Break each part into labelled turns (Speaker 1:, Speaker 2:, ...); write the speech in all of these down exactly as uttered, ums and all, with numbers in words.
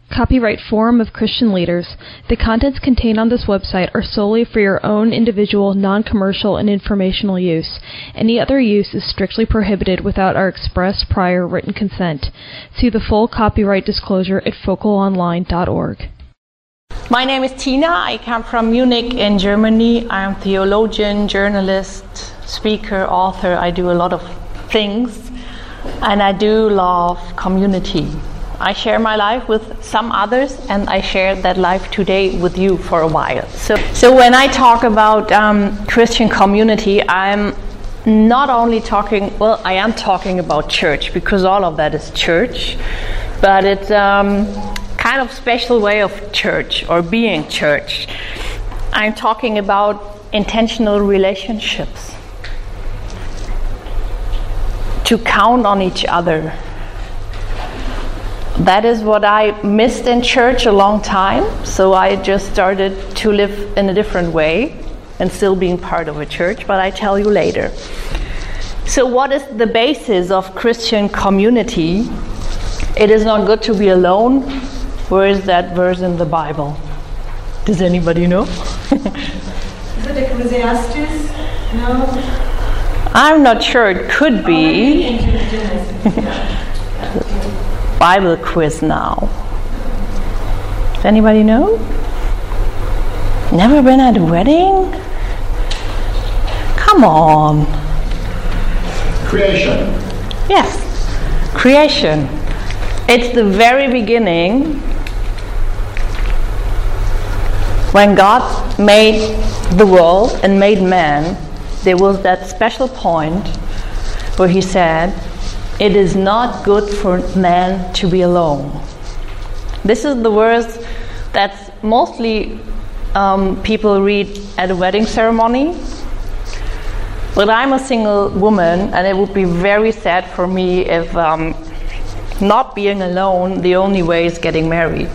Speaker 1: Copyright Forum of Christian Leaders. The contents contained on this website are solely for your own individual, non-commercial, and informational use. Any other use is strictly prohibited without our express prior written consent. See the full copyright disclosure at focal online dot org.
Speaker 2: My name is Tina. I come from Munich in Germany. I'm a theologian, journalist, speaker, author. I do a lot of things, and I do love community. I share my life with some others, and I share that life today with you for a while. So, so when I talk about um, Christian community, I'm not only talking, well, I am talking about church, because all of that is church, but it's um, kind of special way of church, or being church. I'm talking about intentional relationships, to count on each other. That is what I missed in church a long time, so I just started to live in a different way and still being part of a church, but I tell you later. So what is the basis of Christian community? It is not good to be alone. Where is that verse in the Bible? Does anybody know?
Speaker 3: Is it Ecclesiastes? No?
Speaker 2: I'm not sure. It could be. Bible quiz now. Does anybody know? Never been at a wedding? Come on.
Speaker 4: Creation.
Speaker 2: Yes, creation. It's the very beginning when God made the world and made man. There was that special point where he said, "It is not good for man to be alone." This is the verse that mostly um, people read at a wedding ceremony. But I'm a single woman, and it would be very sad for me if um, not being alone, the only way is getting married.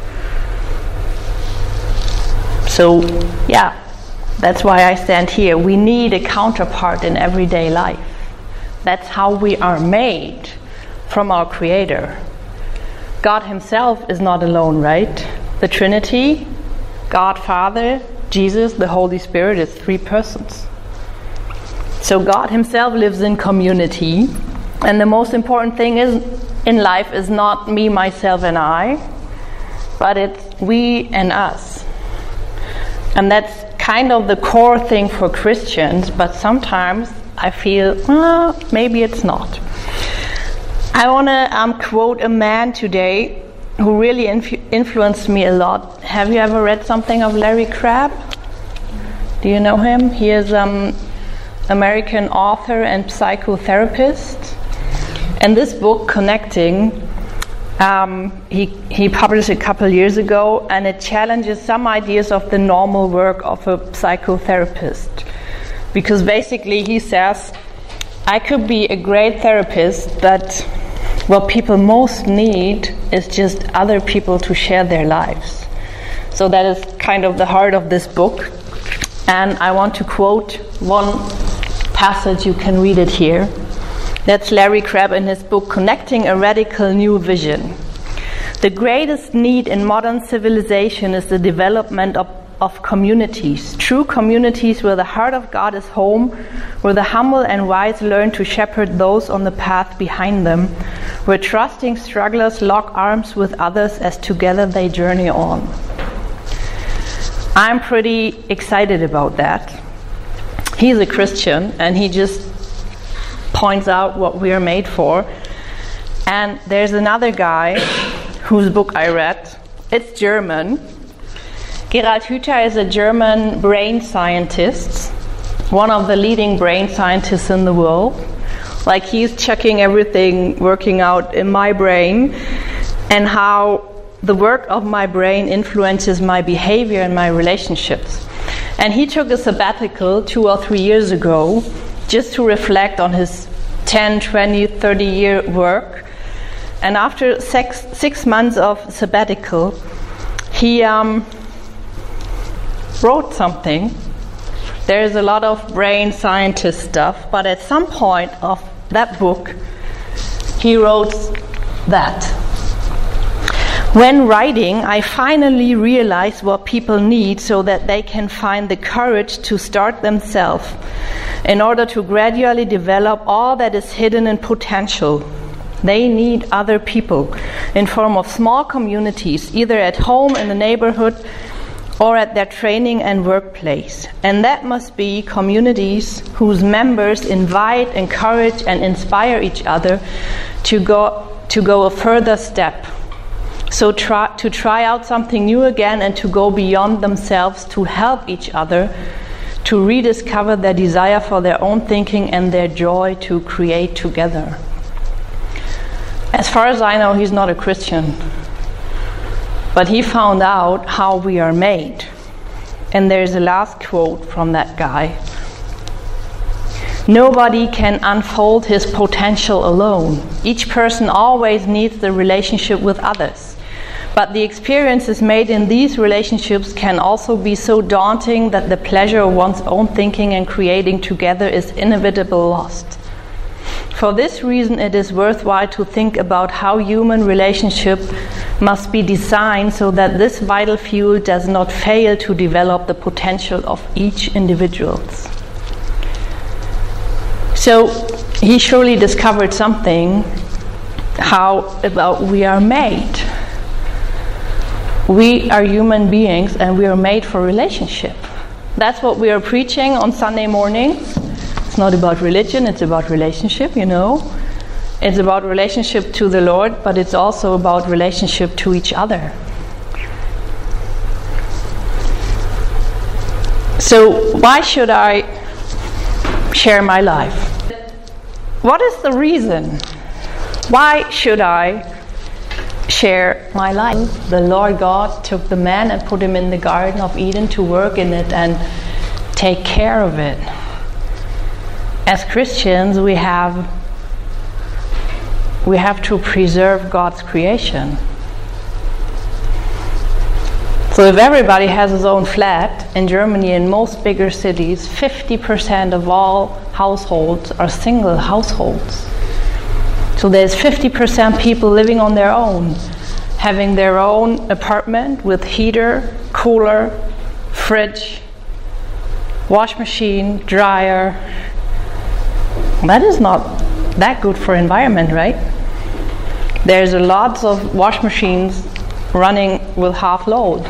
Speaker 2: So, yeah, that's why I stand here. We need a counterpart in everyday life. That's how we are made from our Creator. God Himself is not alone, right? The Trinity, God Father, Jesus, the Holy Spirit is three persons. So God Himself lives in community, and the most important thing is in life is not me, myself, and I, but it's we and us. And that's kind of the core thing for Christians, but sometimes I feel, well, maybe it's not. I want to um, quote a man today who really infu- influenced me a lot. Have you ever read something of Larry Crabb? Do you know him? He is an um, American author and psychotherapist. And this book, Connecting, um, he, he published a couple years ago, and it challenges some ideas of the normal work of a psychotherapist. Because basically he says, I could be a great therapist, but what people most need is just other people to share their lives. So that is kind of the heart of this book. And I want to quote one passage, you can read it here. That's Larry Crabb in his book, Connecting, a Radical New Vision. The greatest need in modern civilization is the development of of communities, true communities where the heart of God is home, where the humble and wise learn to shepherd those on the path behind them, where trusting strugglers lock arms with others as together they journey on. I'm pretty excited about that. He's a Christian, and he just points out what we are made for. And there's another guy whose book I read. It's German. Gerald Hüther is a German brain scientist, one of the leading brain scientists in the world. Like, he's checking everything working out in my brain and how the work of my brain influences my behavior and my relationships. And he took a sabbatical two or three years ago just to reflect on his ten, twenty, thirty year work. And after six, six months of sabbatical, he um, wrote something. There's a lot of brain scientist stuff, but at some point of that book, he wrote that. When writing, I finally realized what people need so that they can find the courage to start themselves in order to gradually develop all that is hidden in potential. They need other people in form of small communities, either at home, in the neighborhood, or at their training and workplace. And that must be communities whose members invite, encourage, and inspire each other to go to go a further step. So try to try out something new again and to go beyond themselves to help each other to rediscover their desire for their own thinking and their joy to create together. As far as I know, he's not a Christian, but he found out how we are made. And there's a last quote from that guy. Nobody can unfold his potential alone. Each person always needs the relationship with others. But the experiences made in these relationships can also be so daunting that the pleasure of one's own thinking and creating together is inevitably lost. For this reason, it is worthwhile to think about how human relationship must be designed so that this vital fuel does not fail to develop the potential of each individual. So he surely discovered something, how about we are made. We are human beings and we are made for relationship. That's what we are preaching on Sunday mornings. It's not about religion, it's about relationship, you know. It's about relationship to the Lord, but it's also about relationship to each other. So why should I share my life? What is the reason? Why should I share my life? The Lord God took the man and put him in the Garden of Eden to work in it and take care of it. As Christians, we have we have to preserve God's creation. So if everybody has his own flat, in Germany, in most bigger cities, fifty percent of all households are single households. So there's fifty percent people living on their own, having their own apartment with heater, cooler, fridge, wash machine, dryer. That is not that good for environment, right? There's a lots of wash machines running with half load.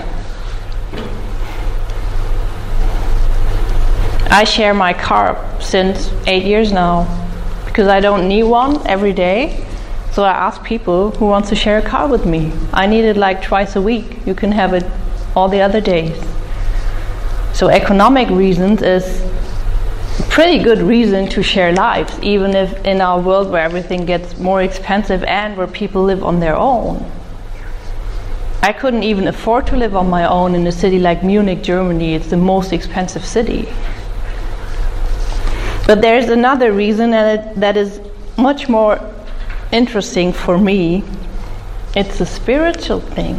Speaker 2: I share my car since eight years now because I don't need one every day. So I ask people who wants to share a car with me. I need it like twice a week. You can have it all the other days. So economic reasons is a pretty good reason to share lives, even if in our world where everything gets more expensive and where people live on their own. I couldn't even afford to live on my own in a city like Munich, Germany. It's the most expensive city. But there's another reason, and it, that is much more interesting for me. It's a spiritual thing.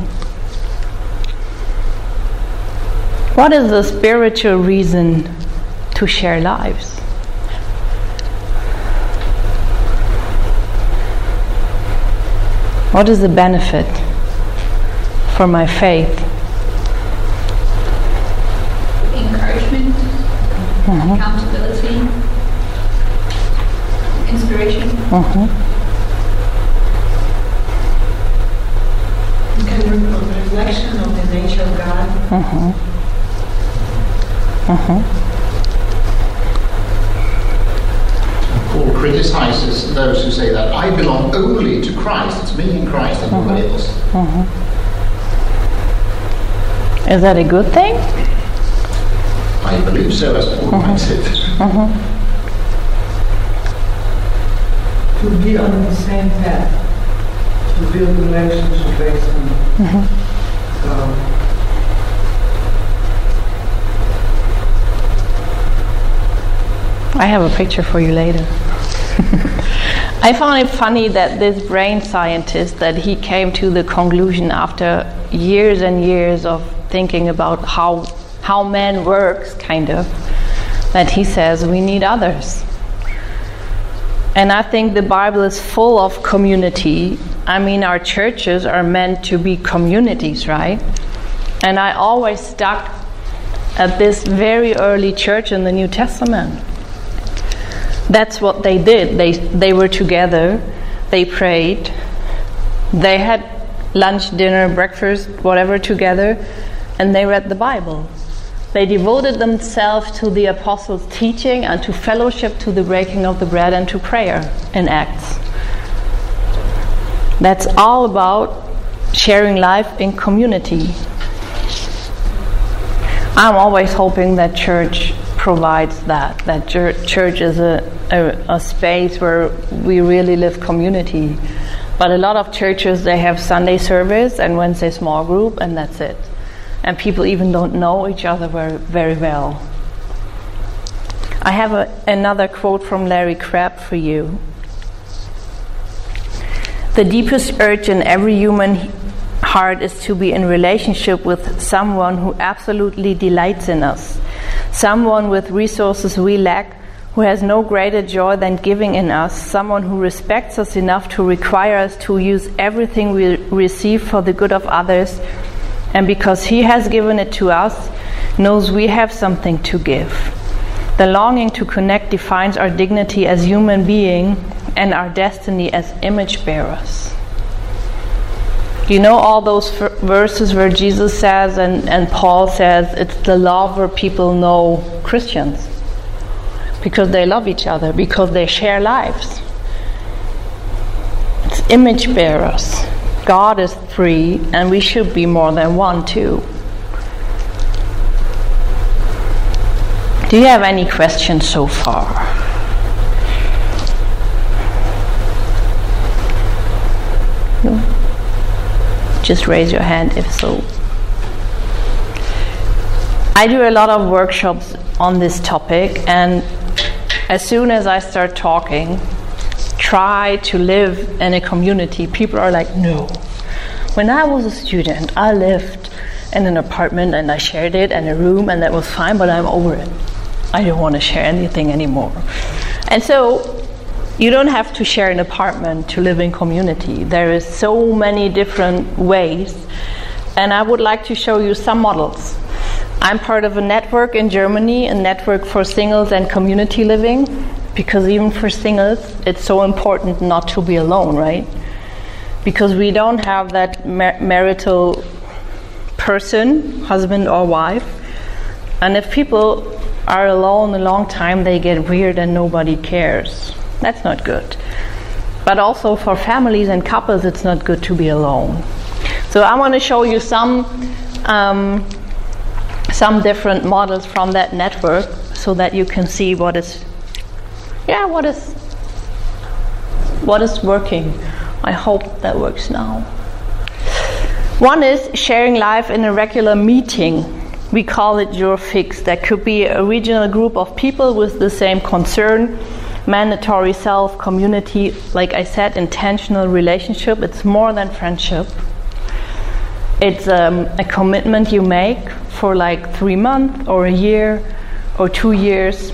Speaker 2: What is the spiritual reason to share lives? What is the benefit for my faith?
Speaker 4: Encouragement, mm-hmm. accountability, inspiration.
Speaker 2: Mm-hmm.
Speaker 3: Kind of reflection of the nature of God.
Speaker 2: Mm-hmm. Mm-hmm.
Speaker 5: Paul criticizes those who say that I belong only to Christ. It's me and Christ and nobody
Speaker 2: mm-hmm.
Speaker 5: else.
Speaker 2: Mm-hmm. Is that a good thing?
Speaker 5: I believe so, as Paul
Speaker 2: mm-hmm.
Speaker 5: writes it.
Speaker 2: Mm-hmm.
Speaker 6: To be on the same path, to build relationships based on
Speaker 2: mm-hmm.
Speaker 6: God.
Speaker 2: I have a picture for you later. I found it funny that this brain scientist, that he came to the conclusion after years and years of thinking about how how man works, kind of, that he says we need others. And I think the Bible is full of community. I mean, our churches are meant to be communities, right? And I always stuck at this very early church in the New Testament. That's what they did. They they were together, they prayed, they had lunch, dinner, breakfast, whatever together, and they read the Bible. They devoted themselves to the apostles' teaching and to fellowship, to the breaking of the bread and to prayer in Acts. That's all about sharing life in community. I'm always hoping that church provides that, that church is a, a, a space where we really live community. But a lot of churches, they have Sunday service and Wednesday small group, and that's it. And people even don't know each other very, very well. I have a, another quote from Larry Crabb for you. The deepest urge in every human heart is to be in relationship with someone who absolutely delights in us, someone with resources we lack, who has no greater joy than giving in us, someone who respects us enough to require us to use everything we receive for the good of others, and because he has given it to us, knows we have something to give. The longing to connect defines our dignity as human beings and our destiny as image bearers. You know all those f- verses where Jesus says and, and Paul says it's the love where people know Christians. Because they love each other, because they share lives. It's image bearers. God is three, and we should be more than one too. Do you have any questions so far? No? Just raise your hand if so. I do a lot of workshops on this topic, and as soon as I start talking, try to live in a community, people are like, no. When I was a student, I lived in an apartment and I shared it and a room, and that was fine, but I'm over it. I don't want to share anything anymore. And so you don't have to share an apartment to live in community. There is so many different ways, and I would like to show you some models. I'm part of a network in Germany, a network for singles and community living, because even for singles, it's so important not to be alone, right? Because we don't have that mar- marital person, husband or wife, and if people are alone a long time, they get weird and nobody cares. That's not good. But also for families and couples, it's not good to be alone. So I want to show you some um, some different models from that network so that you can see what is yeah what is what is working. I hope that works now. One is sharing life in a regular meeting. We call it Your Fix. That could be a regional group of people with the same concern, mandatory self, community, like I said, intentional relationship. It's more than friendship. It's um, a commitment you make for like three months or a year or two years.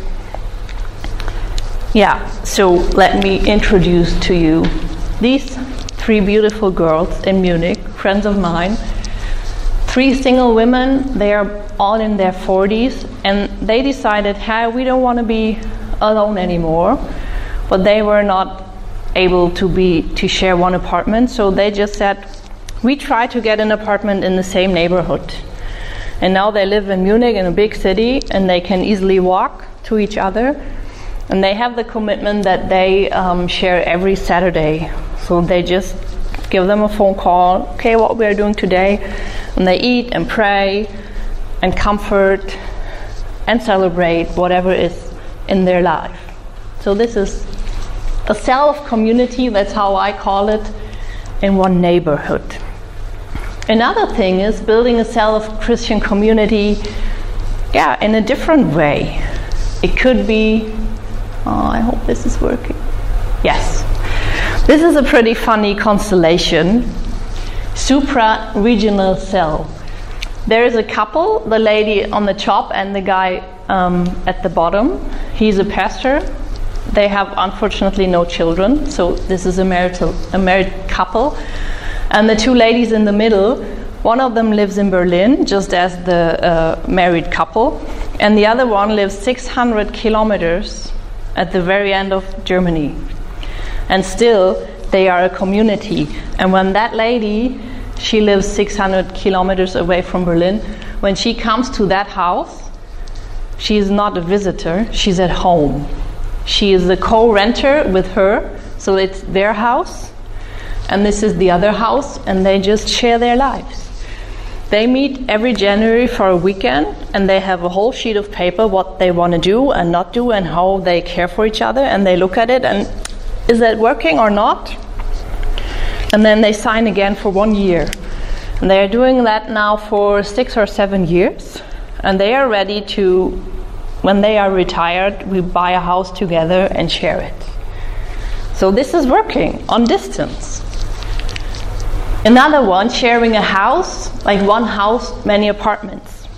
Speaker 2: Yeah, so let me introduce to you these three beautiful girls in Munich, friends of mine. Three single women, they are all in their forties, and they decided, hey, we don't want to be alone anymore, but they were not able to be to share one apartment, so they just said, we try to get an apartment in the same neighborhood. And now they live in Munich, in a big city, and they can easily walk to each other, and they have the commitment that they um, share every Saturday. So they just give them a phone call, okay, what we are doing today, and they eat and pray and comfort and celebrate whatever is in their life. So this is a self-community, that's how I call it, in one neighborhood. Another thing is building a self-Christian community, yeah, in a different way. It could be, oh, I hope this is working. Yes. This is a pretty funny constellation, supra-regional cell. There is a couple, the lady on the top and the guy um, at the bottom. He's a pastor, They have unfortunately no children, so this is a marital, a married couple. And the two ladies in the middle, one of them lives in Berlin, just as the uh, married couple, and the other one lives six hundred kilometers at the very end of Germany. And still, they are a community. And when that lady, she lives six hundred kilometers away from Berlin, when she comes to that house, she is not a visitor, she's at home. She is the co-renter with her, so it's their house, and this is the other house, and they just share their lives. They meet every January for a weekend, and they have a whole sheet of paper what they want to do and not do and how they care for each other, and they look at it and is that working or not? And then they sign again for one year. And they are doing that now for six or seven years, and they are ready to, when they are retired, we buy a house together and share it. So this is working on distance. Another one, sharing a house, like one house, many apartments.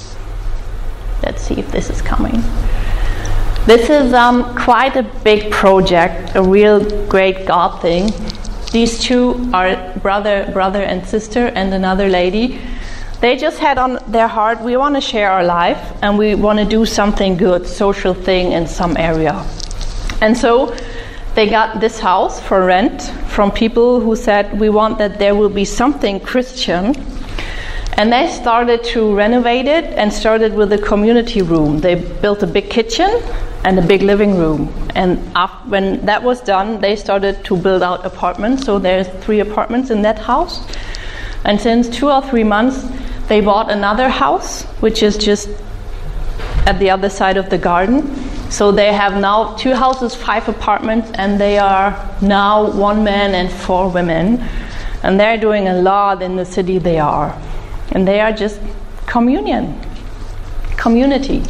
Speaker 2: Let's see if this is coming. This is um, quite a big project, a real great God thing. These two are brother, brother and sister, and another lady. They just had on their heart, we want to share our life, and we want to do something good, social thing in some area. And so they got this house for rent from people who said, we want that there will be something Christian. And they started to renovate it and started with a community room. They built a big kitchen and a big living room. And after, when that was done, they started to build out apartments. So there's three apartments in that house. And since two or three months, they bought another house, which is just at the other side of the garden. So they have now two houses, five apartments, and they are now one man and four women. And they're doing a lot in the city they are. And they are just communion, community.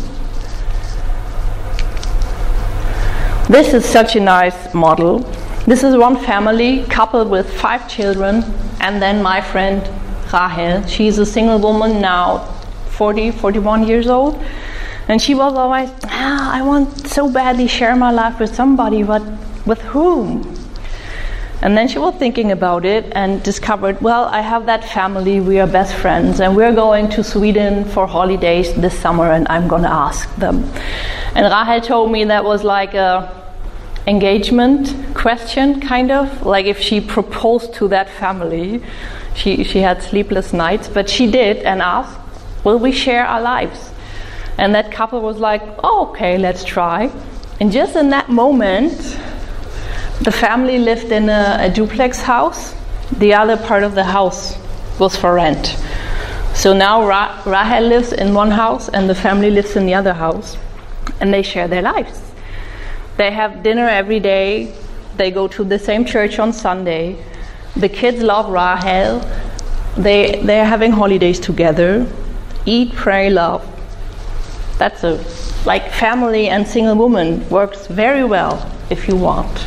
Speaker 2: This is such a nice model. This is one family, coupled with five children, and then my friend Rahel. She's a single woman now, forty, forty-one years old. And she was always, ah, I want so badly share my life with somebody, but with whom? And then she was thinking about it and discovered, well, I have that family, we are best friends, and we're going to Sweden for holidays this summer, and I'm going to ask them. And Rahel told me that was like a engagement question, kind of, like if she proposed to that family. She, she had sleepless nights, but she did and asked, will we share our lives? And that couple was like, oh, okay, let's try. And just in that moment, the family lived in a, a duplex house. The other part of the house was for rent. So now Ra- Rahel lives in one house and the family lives in the other house. And they share their lives. They have dinner every day. They go to the same church on Sunday. The kids love Rahel. They, they're having holidays together. Eat, pray, love. That's a, like family and single woman works very well if you want.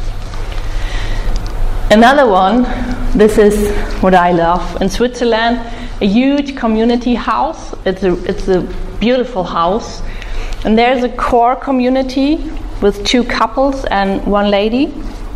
Speaker 2: Another one, this is what I love. In Switzerland, a huge community house. It's a, it's a beautiful house. And there's a core community with two couples and one lady.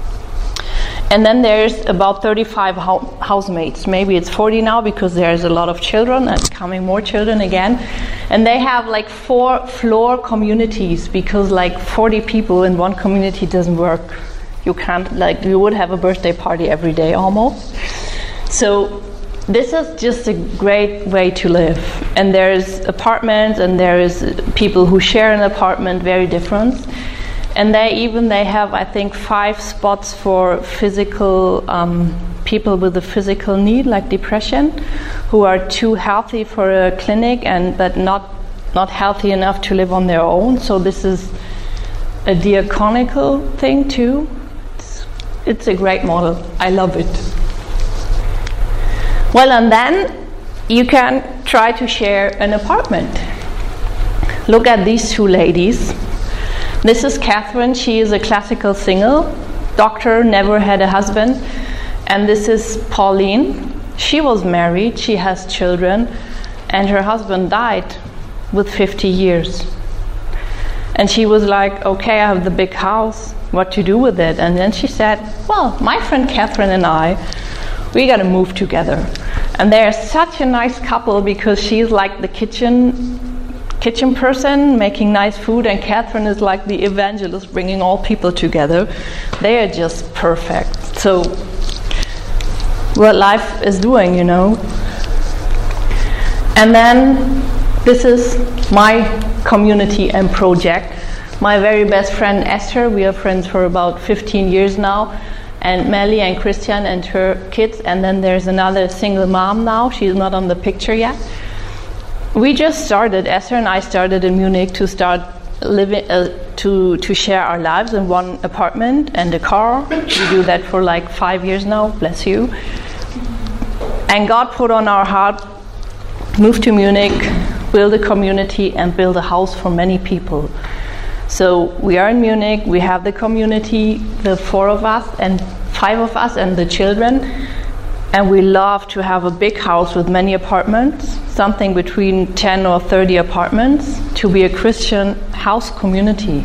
Speaker 2: And then there's about thirty-five ho- housemates. Maybe it's forty now because there's a lot of children and coming more children again. And they have like four floor communities because like forty people in one community doesn't work. You can't, like, you would have a birthday party every day almost. So this is just a great way to live. And there's apartments and there is people who share an apartment, very different. And they even, they have, I think, five spots for physical, um, people with a physical need, like depression, who are too healthy for a clinic and but not, not healthy enough to live on their own. So this is a diaconical thing too. It's, it's a great model. I love it. Well, and then you can try to share an apartment. Look at these two ladies. This is Catherine. She is a classical singer, doctor, never had a husband. And this is Pauline. She was married, she has children, and her husband died with fifty years. And she was like, okay, I have the big house, what to do with it? And then she said, well, my friend Catherine and I, we got to move together. And they're such a nice couple because she's like the kitchen kitchen person making nice food, and Catherine is like the evangelist bringing all people together. They are just perfect. So what life is doing, you know. And then this is my community and project. My very best friend Esther, we are friends for about fifteen years now, and Melly and Christian and her kids, and then there's another single mom now. She's not on the picture yet. We just started, Esther and I started in Munich to start living, uh, to to share our lives in one apartment and a car. We do that for like five years now, bless you. And God put on our heart, move to Munich, build a community and build a house for many people. So we are in Munich, we have the community, the four of us and five of us and the children. And we love to have a big house with many apartments, something between ten or thirty apartments, to be a Christian house community.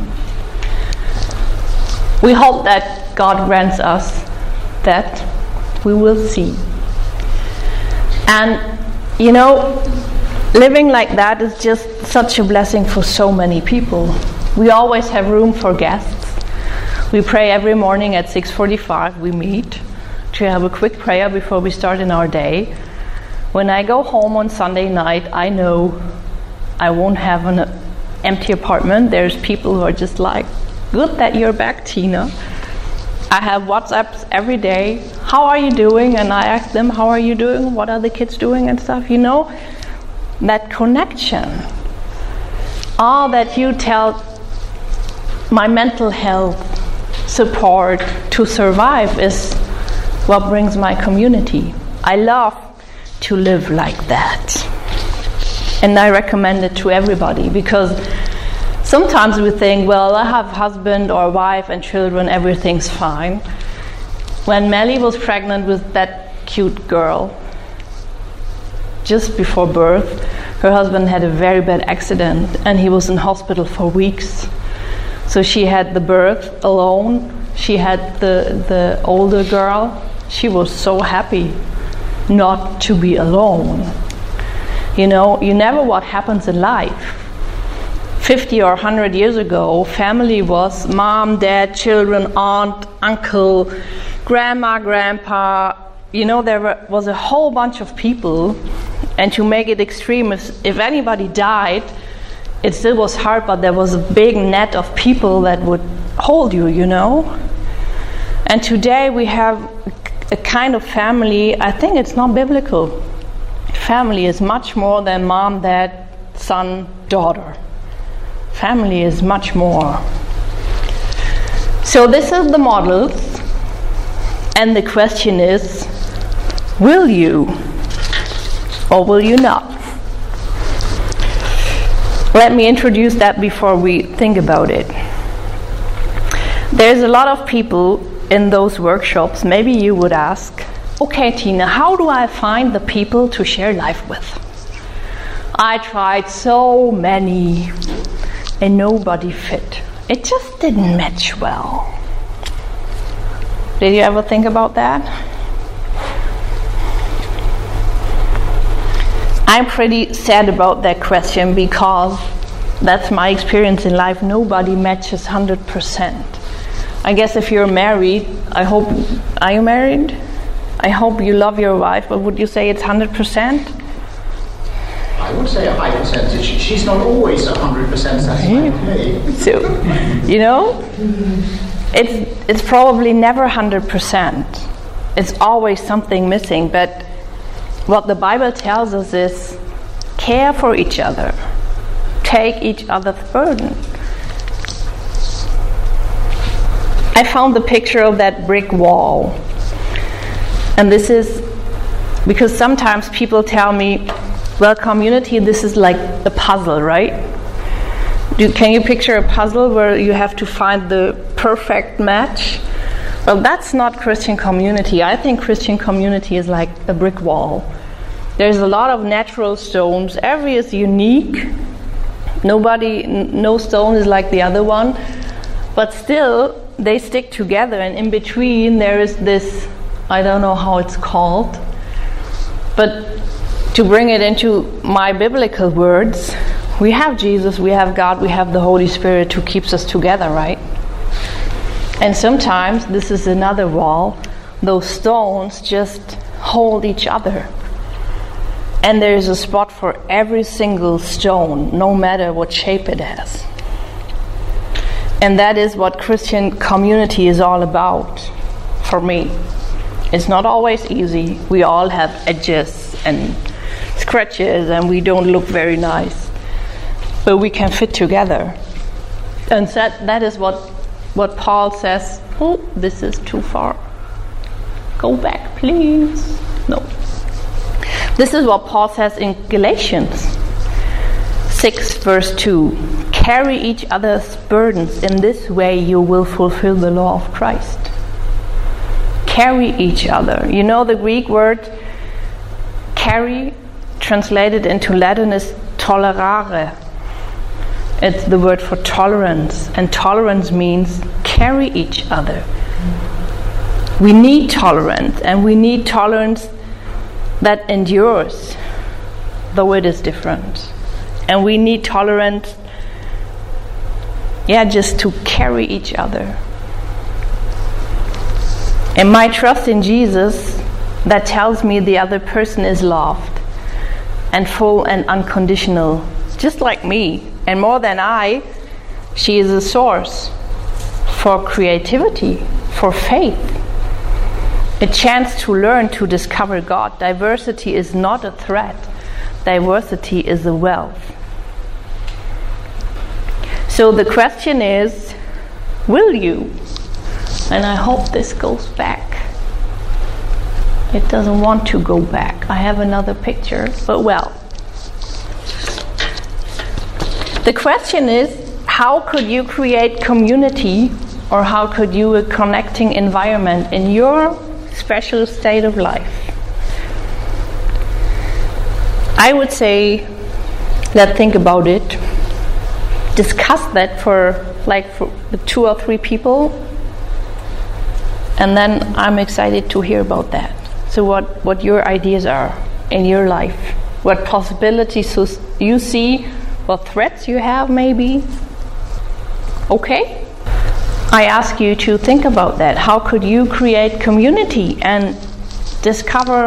Speaker 2: We hope that God grants us that. We will see. And, you know, living like that is just such a blessing for so many people. We always have room for guests. We pray every morning at six forty-five, we meet to have a quick prayer before we start in our day. When I go home on Sunday night, I know I won't have an empty apartment. There's people who are just like, good that you're back, Tina. I have WhatsApps every day. How are you doing? And I ask them, how are you doing? What are the kids doing and stuff? You know, that connection. All that you tell my mental health support to survive is what brings my community. I love to live like that. And I recommend it to everybody, because sometimes we think, well, I have husband or wife and children, everything's fine. When Melly was pregnant with that cute girl, just before birth, her husband had a very bad accident and he was in hospital for weeks. So she had the birth alone. She had the, the older girl. She was so happy not to be alone. You know, you never what happens in life. fifty or one hundred years ago, family was mom, dad, children, aunt, uncle, grandma, grandpa. You know, there were, was a whole bunch of people. And to make it extreme, if, if anybody died, it still was hard, but there was a big net of people that would hold you, you know. And today we have a kind of family, I think it's not biblical. Family is much more than mom, dad, son, daughter. Family is much more. So this is the models, and the question is, will you or will you not? Let me introduce that before we think about it. There's a lot of people in those workshops. Maybe you would ask, okay, Tina, how do I find the people to share life with? I tried so many and nobody fit. It just didn't match well. Did you ever think about that? I'm pretty sad about that question, because that's my experience in life. Nobody matches one hundred percent. I guess if you're married, I hope, are you married? I hope you love your wife, but would you say it's one hundred percent?
Speaker 5: I would say a high percentage. She's not always one hundred percent satisfied with me.
Speaker 2: So, you know, it's, it's probably never one hundred percent. It's always something missing, but what the Bible tells us is care for each other. Take each other's burden. I found the picture of that brick wall. And this is because sometimes people tell me, well, community, this is like a puzzle, right? Do, can you picture a puzzle where you have to find the perfect match? Well, that's not Christian community. I think Christian community is like a brick wall. There's a lot of natural stones. Every is unique. Nobody, n- no stone is like the other one, but still they stick together, and in between there is this, I don't know how it's called, but to bring it into my biblical words, we have Jesus, we have God, we have the Holy Spirit who keeps us together, right? And sometimes this is another wall. Those stones just hold each other. And there is a spot for every single stone, no matter what shape it has. And that is what Christian community is all about for me. It's not always easy. We all have edges and scratches and we don't look very nice. But we can fit together. And that, that is what, what Paul says, oh, this is too far. Go back, please. No. This is what Paul says in Galatians six, verse two. Carry each other's burdens. In this way you will fulfill the law of Christ. Carry each other. You know the Greek word carry, translated into Latin, is tolerare. It's the word for tolerance. And tolerance means carry each other. We need tolerance, and we need tolerance that endures, though it is different. And we need tolerance, yeah, just to carry each other. And my trust in Jesus, that tells me the other person is loved and full and unconditional, just like me. And more than I, she is a source for creativity, for faith. A chance to learn to discover God. Diversity is not a threat. Diversity is a wealth. So the question is, will you? And I hope this goes back. It doesn't want to go back. I have another picture, but well. The question is, how could you create community, or how could you a connecting environment in your special state of life? I would say that think about it, discuss that for like for two or three people, and then I'm excited to hear about that. So what, what your ideas are in your life, what possibilities you see, what threats you have maybe. Okay? I ask you to think about that. How could you create community and discover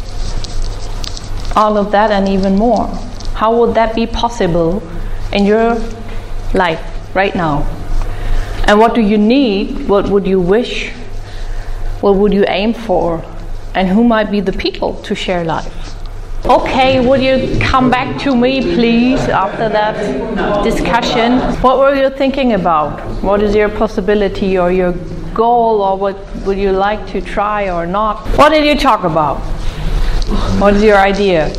Speaker 2: all of that and even more? How would that be possible in your life right now? And what do you need? What would you wish? What would you aim for? And who might be the people to share life? Okay, would you come back to me, please, after that discussion? What were you thinking about? What is your possibility or your goal, or what would you like to try or not? What did you talk about? What is your idea?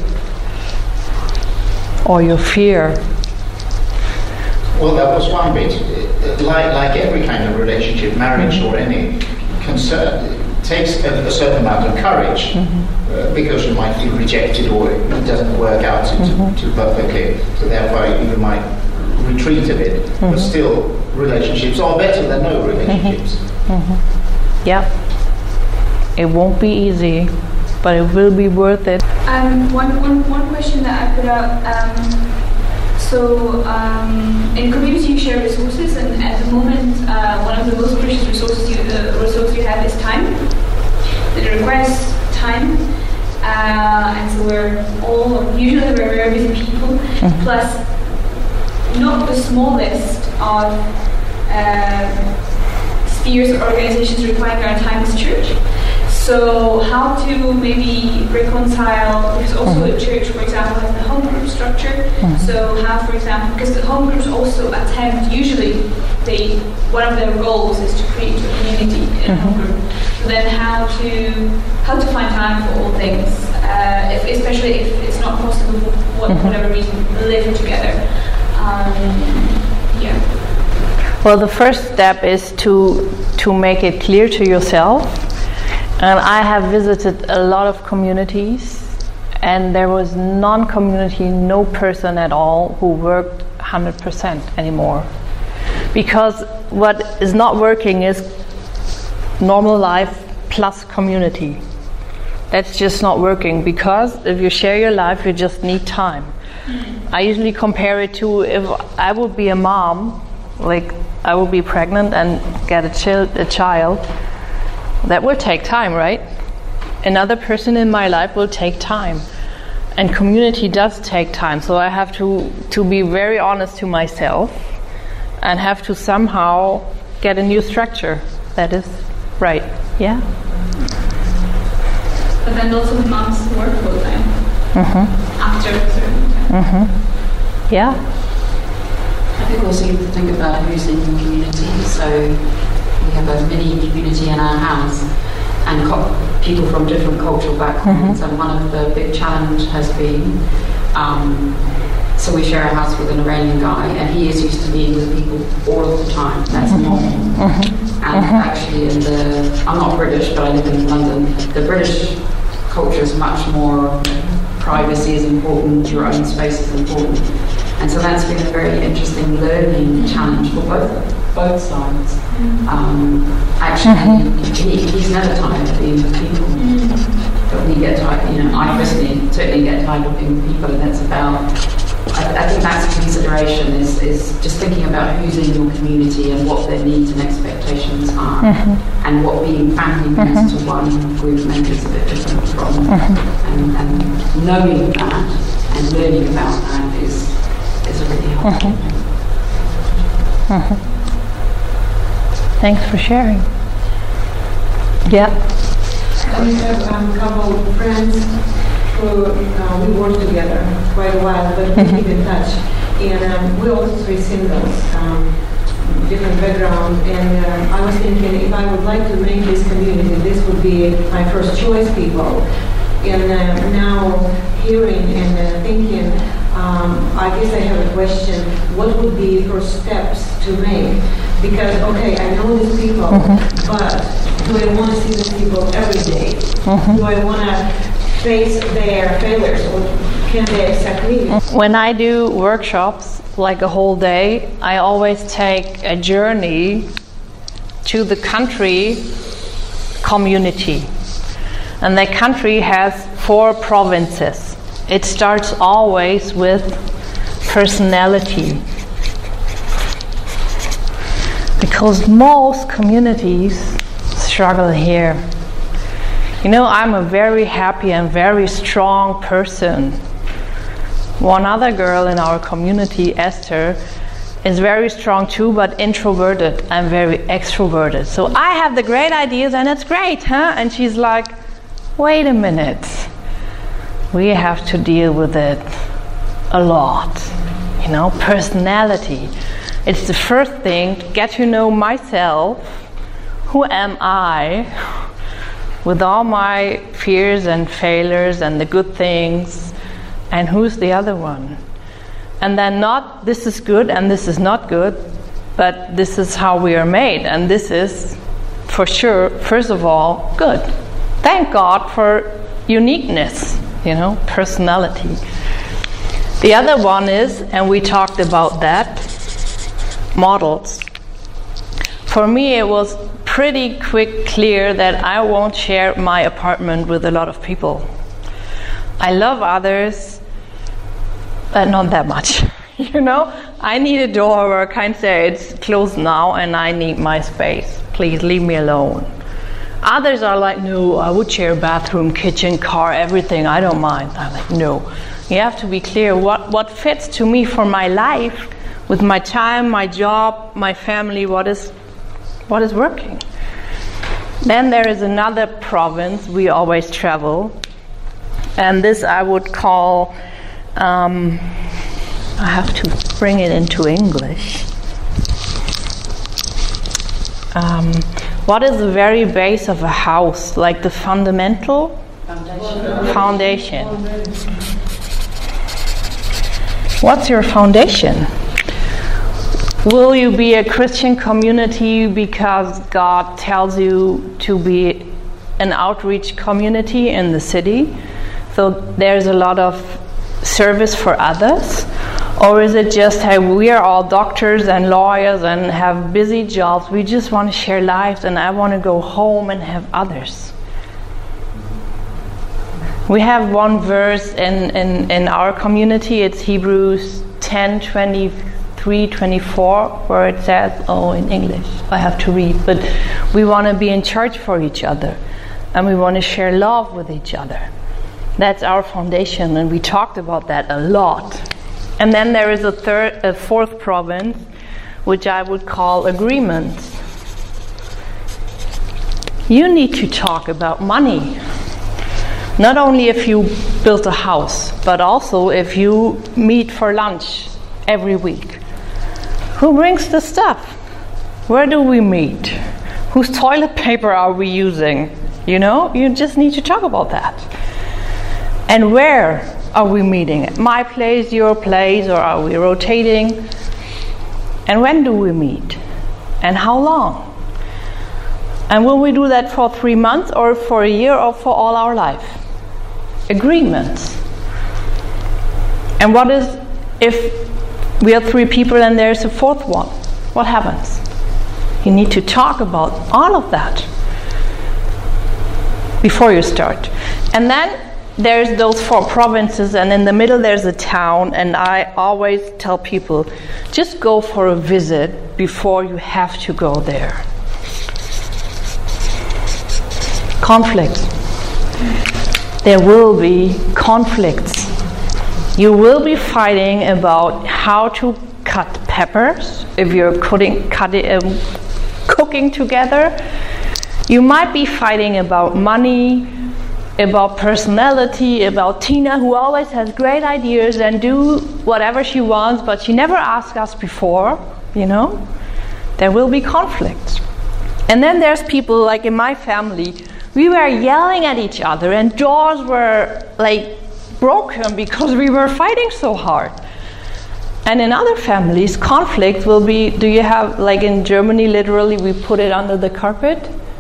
Speaker 2: Or your fear?
Speaker 5: Well, that was one bit. Like, like every kind of relationship, marriage mm-hmm. or any concern, it takes a, a certain amount of courage. Mm-hmm. Uh, because you might feel rejected or it doesn't work out too, mm-hmm. too perfectly, so therefore you might retreat a bit. Mm-hmm. But still, relationships are better than no relationships.
Speaker 2: Mm-hmm. Mm-hmm. Yeah, it won't be easy, but it will be worth it.
Speaker 4: Um, one, one, one question that I put out. Um, so, um, in community you share resources, and at the moment, uh, one of the most precious resources you, uh, resource you have is time. It requires time. Uh, and so we're all, usually we're very busy people, mm-hmm. plus not the smallest of uh, spheres or organizations requiring our time as church. So how to maybe reconcile, because also mm-hmm. a church, for example, has the home group structure. Mm-hmm. So how, for example, because the home groups also attempt, usually they, one of their goals is to create a community in a mm-hmm. home group. So then how to how to find time for all things, uh, if, especially if it's not possible for what, mm-hmm. whatever reason, live together. Um, yeah.
Speaker 2: Well, the first step is to to make it clear to yourself. And I have visited a lot of communities, and there was non-community, no person at all who worked one hundred percent anymore. Because what is not working is normal life plus community. That's just not working, because if you share your life, you just need time. I usually compare it to if I would be a mom, like I would be pregnant and get a, child, a child, that will take time, right? Another person in my life will take time. And community does take time, so I have to, to be very honest to myself and have to somehow get a new structure that is right. Yeah?
Speaker 4: But then also the moms work full time
Speaker 2: Mm-hmm.
Speaker 4: after a certain time.
Speaker 2: Mm-hmm. Yeah?
Speaker 7: I think also you have to think about who's in your community. So we have a mini community in our house, and co- people from different cultural backgrounds. Mm-hmm. And one of the big challenge has been, um, so we share a house with an Iranian guy, and he is used to being with people all of the time. That's mm-hmm. normal. Mm-hmm. And mm-hmm. actually, in the I'm not British, but I live in London. The British culture is much more. Privacy is important, your own space is important. And so that's been a very interesting learning challenge for both both sides. Um, actually, mm-hmm. he, he's never tired of being with people. But we get tired, you know, I personally certainly get tired of being with people, and that's about, I, I think that's a consideration, is, is just thinking about who's in your community and what their needs and expectations are. Mm-hmm. And what being family means mm-hmm. to one group members is a bit different from, mm-hmm. and, and knowing that and learning about that is is a really helpful
Speaker 2: mm-hmm. thing. Mm-hmm. Thanks for sharing. Yeah.
Speaker 3: We have um, a couple of friends who uh, we work together quite a while, but we keep in touch. And um, we're all three singles, um, different background. And uh, I was thinking, if I would like to make this community, this would be my first choice people. And uh, now hearing and uh, thinking, um, I guess I have a question. What would be first steps to make? Because, okay, I know these people, mm-hmm. but do I want to see these people every day? Mm-hmm. Do I want to face their failures, or can they accept me?
Speaker 2: When I do workshops, like a whole day, I always take a journey to the country community. And that country has four provinces. It starts always with personality. Because most communities struggle here. You know, I'm a very happy and very strong person. One other girl in our community, Esther, is very strong too, but introverted. I'm very extroverted. So I have the great ideas and it's great, huh? And she's like, wait a minute. We have to deal with it a lot. You know, personality. It's the first thing, get to know myself. Who am I? With all my fears and failures and the good things. And who's the other one? And then not, this is good and this is not good, but this is how we are made. And this is, for sure, first of all, good. Thank God for uniqueness, you know, personality. The other one is, and we talked about that, models. For me, it was pretty quick, clear that I won't share my apartment with a lot of people. I love others, but not that much. You know, I need a door where I can say it's closed now and I need my space. Please leave me alone. Others are like, no, I would share bathroom, kitchen, car, everything. I don't mind. I'm like, no. You have to be clear what, what fits to me for my life, with my time, my job, my family, what is what is working. Then there is another province we always travel, and this I would call, um, I have to bring it into English. Um, what is the very base of a house, like the fundamental foundation? Foundation. What's your foundation? Will you be a Christian community because God tells you to be an outreach community in the city? So there's a lot of service for others. Or is it just, hey, we are all doctors and lawyers and have busy jobs, we just want to share lives and I want to go home and have others? We have one verse in, in, in our community, it's Hebrews ten, twenty-three, twenty-four, where it says, oh, in English, I have to read, but we want to be in church for each other and we want to share love with each other. That's our foundation, and we talked about that a lot. And then there is a third, a fourth province, which I would call agreements. You need to talk about money. Not only if you build a house, but also if you meet for lunch every week. Who brings the stuff? Where do we meet? Whose toilet paper are we using? You know, you just need to talk about that. And where are we meeting? At my place, your place, or are we rotating? And when do we meet? And how long? And will we do that for three months or for a year or for all our life? Agreements. And what is if we are three people and there's a fourth one? What happens? You need to talk about all of that before you start. And then there's those four provinces, and in the middle there's a town, and I always tell people, just go for a visit before you have to go there. Conflicts. There will be conflicts. You will be fighting about how to cut peppers if you're cutting, cutting, um, cooking together. You might be fighting about money, about personality, about Tina, who always has great ideas and do whatever she wants, but she never asked us before, you know. There will be conflicts. And then there's people like in my family, we were yelling at each other and doors were like broken because we were fighting so hard. And in other families, conflict will be, do you have, like in Germany, literally we put it under the carpet?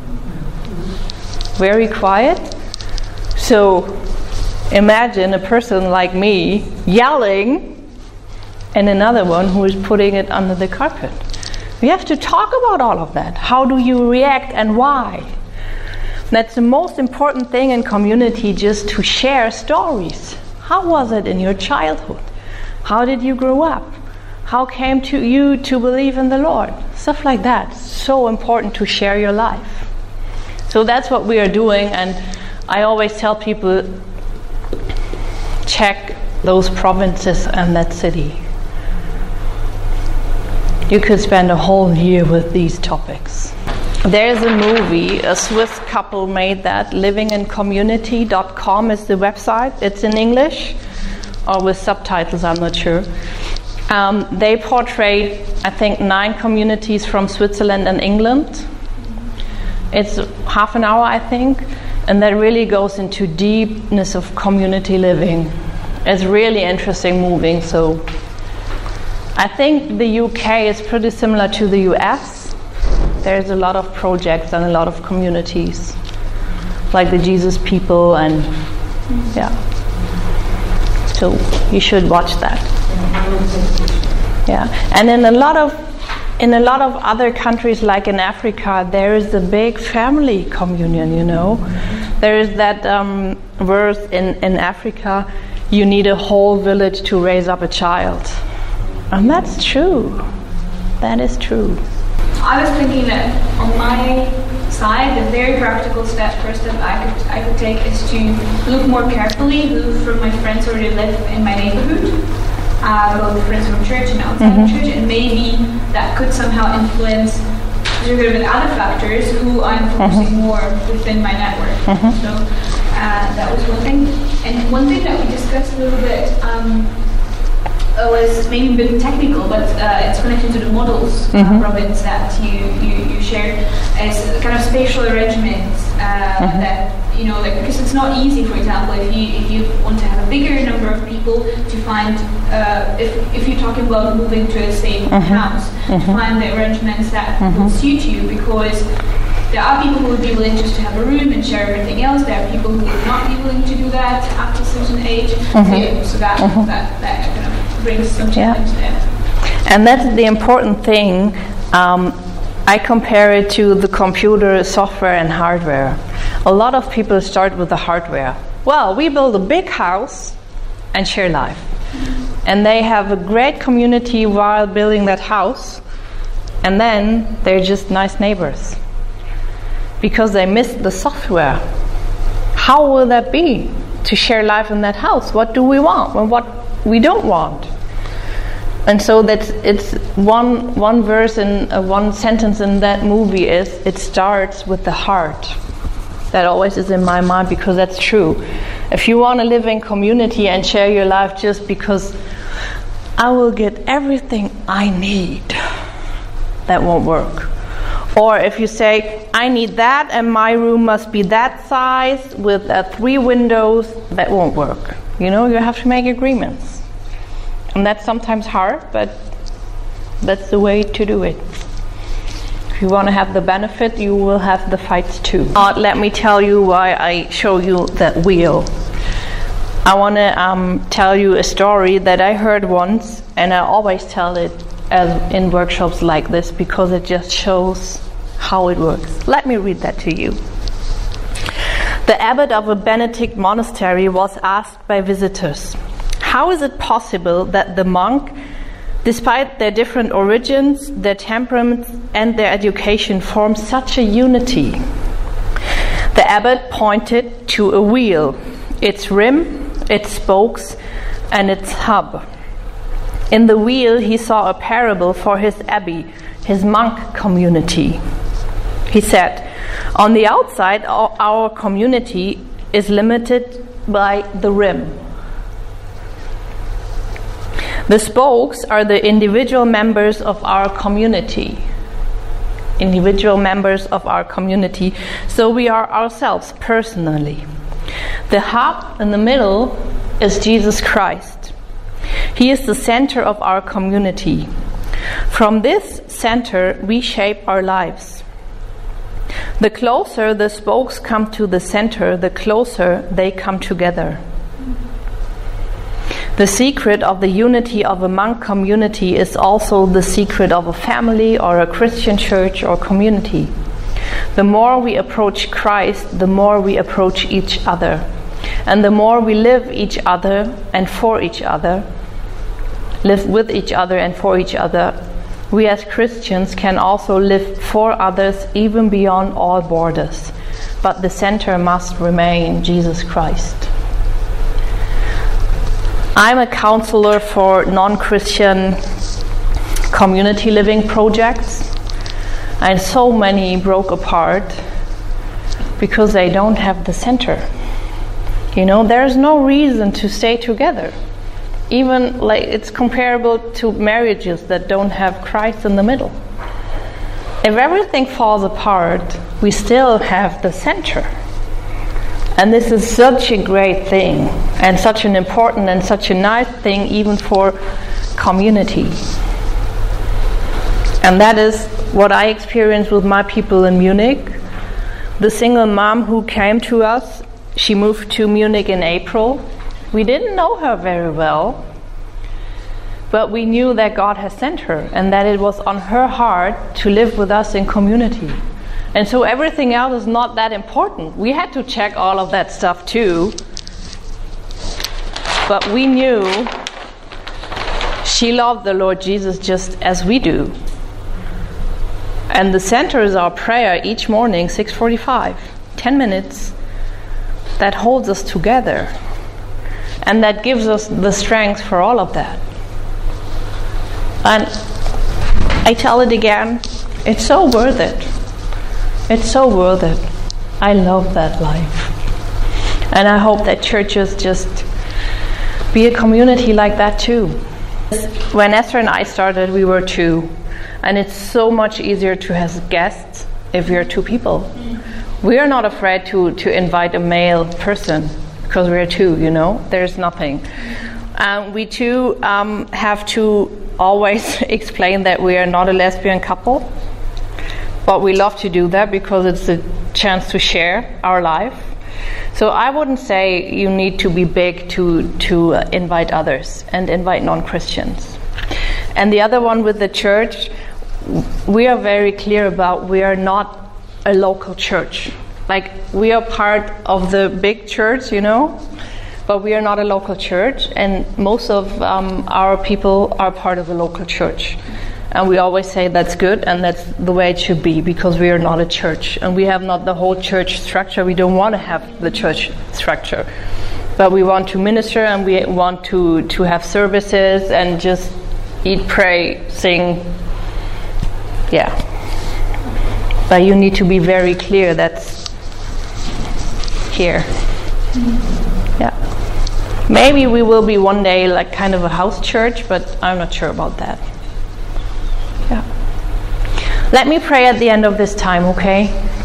Speaker 2: Very quiet. So imagine a person like me yelling and another one who is putting it under the carpet. We have to talk about all of that. How do you react and why? That's the most important thing in community, just to share stories. How was it in your childhood? How did you grow up? How came to you to believe in the Lord? Stuff like that. So important to share your life. So that's what we are doing, and I always tell people, check those provinces and that city. You could spend a whole year with these topics. There's a movie, a Swiss couple made that, living in community dot com is the website. It's in English, or with subtitles, I'm not sure. Um, they portrayed, I think, nine communities from Switzerland and England. It's half an hour, I think, and that really goes into deepness of community living. It's really interesting moving. So I think the U K is pretty similar to the U S. There's a lot of projects and a lot of communities, like the Jesus People, and yeah. So you should watch that. Yeah, and in a lot of in a lot of other countries, like in Africa, there is a big family communion. You know, there is that um, verse in in Africa: you need a whole village to raise up a child, and that's true. That is true.
Speaker 4: I was thinking that on my side, the very practical step, first step I could I could take is to look more carefully who from my friends already live in my neighborhood, uh, both friends from church and outside mm-hmm. church, and maybe that could somehow influence, together with other factors, who I'm focusing mm-hmm. more within my network. Mm-hmm. So uh, that was one thing. And one thing that we discussed a little bit um, was maybe a bit technical, but uh, it's connected to the models, mm-hmm. uh, province that you, you, you shared, as kind of spatial arrangements uh, mm-hmm. that, you know, like, because it's not easy, for example, if you if you want to have a bigger number of people to find, uh, if, if you're talking about moving to a same mm-hmm. house, mm-hmm. to find the arrangements that mm-hmm. will suit you, because there are people who would be willing just to have a room and share everything else. There are people who would not be willing to do that after a certain age. Mm-hmm. So, yeah, so that, mm-hmm. that, that kind of brings some challenge
Speaker 2: Yeah.
Speaker 4: there.
Speaker 2: And that's the important thing. Um, I compare it to the computer software and hardware. A lot of people start with the hardware. Well, we build a big house and share life. And they have a great community while building that house. And then they're just nice neighbors. Because they missed the software. How will that be to share life in that house? What do we want and what we don't want? And so that's it's one one verse in uh, one sentence in that movie is it starts with the heart. That always is in my mind because that's true. If you want to live in community and share your life just because I will get everything I need, that won't work. Or if you say, I need that and my room must be that size with uh, three windows, that won't work. You know, you have to make agreements. And that's sometimes hard, but that's the way to do it. If you want to have the benefit, you will have the fights too. Uh, let me tell you why I show you that wheel. I want to um, tell you a story that I heard once, and I always tell it as in workshops like this because it just shows how it works. Let me read that to you. The abbot of a Benedict monastery was asked by visitors, how is it possible that the monk, despite their different origins, their temperaments and their education, form such a unity? The abbot pointed to a wheel, its rim, its spokes and its hub. In the wheel he saw a parable for his abbey, his monk community. He said, on the outside our community is limited by the rim. The spokes are the individual members of our community. Individual members of our community. So we are ourselves personally. The hub in the middle is Jesus Christ. He is the center of our community. From this center we shape our lives. The closer the spokes come to the center, the closer they come together. The secret of the unity of a monk community is also the secret of a family or a Christian church or community. The more we approach Christ, the more we approach each other. And the more we live each other and for each other, live with each other and for each other, we as Christians can also live for others even beyond all borders. But the center must remain Jesus Christ. I'm a counselor for non-Christian community living projects, and so many broke apart because they don't have the center. You know, there's no reason to stay together. Even like it's comparable to marriages that don't have Christ in the middle. If everything falls apart, we still have the center. And this is such a great thing, and such an important and such a nice thing even for community. And that is what I experienced with my people in Munich. The single mom who came to us, she moved to Munich in April. We didn't know her very well, but we knew that God has sent her and that it was on her heart to live with us in community. And so everything else is not that important. We had to check all of that stuff too. But we knew she loved the Lord Jesus just as we do. And the center is our prayer each morning, six forty-five, ten minutes, that holds us together. And that gives us the strength for all of that. And I tell it again, it's so worth it. It's so worth it. I love that life. And I hope that churches just be a community like that too. When Esther and I started, we were two. And it's so much easier to have guests if you're two people. We are not afraid to, to invite a male person because we're two, you know. There's nothing. Um, we too um, have to always explain that we are not a lesbian couple. But we love to do that because it's a chance to share our life. So I wouldn't say you need to be big to to uh, invite others and invite non-Christians. And the other one with the church, we are very clear about we are not a local church. Like, we are part of the big church, you know, but we are not a local church, and most of um, our people are part of a local church. And we always say that's good, and that's the way it should be, because we are not a church, and we have not the whole church structure. We don't want to have the church structure, but we want to minister, and we want to, to have services and just eat, pray, sing. Yeah. But you need to be very clear that's here. Yeah. Maybe we will be one day like kind of a house church, but I'm not sure about that. Yeah. Let me pray at the end of this time, okay?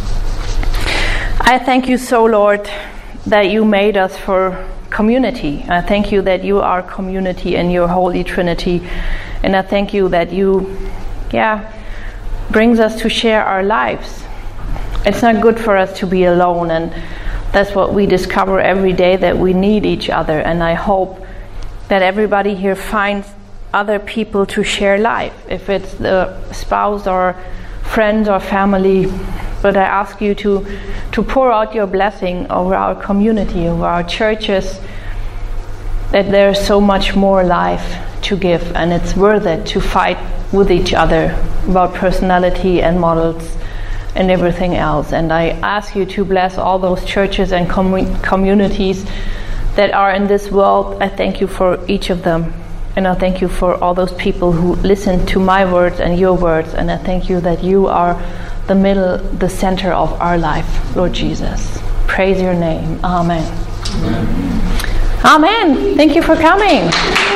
Speaker 2: I thank you so, Lord, that you made us for community. I thank you that you are community in your Holy Trinity. And I thank you that you, yeah, brings us to share our lives. It's not good for us to be alone, and that's what we discover every day, that we need each other. And I hope that everybody here finds other people to share life, if it's the spouse or friends or family. But I ask you to to pour out your blessing over our community, over our churches, that there's so much more life to give, and it's worth it to fight with each other about personality and models and everything else. And I ask you to bless all those churches and com- communities that are in this world. I thank you for each of them. And I thank you for all those people who listen to my words and your words. And I thank you that you are the middle, the center of our life, Lord Jesus. Praise your name. Amen. Amen. Amen. Thank you for coming.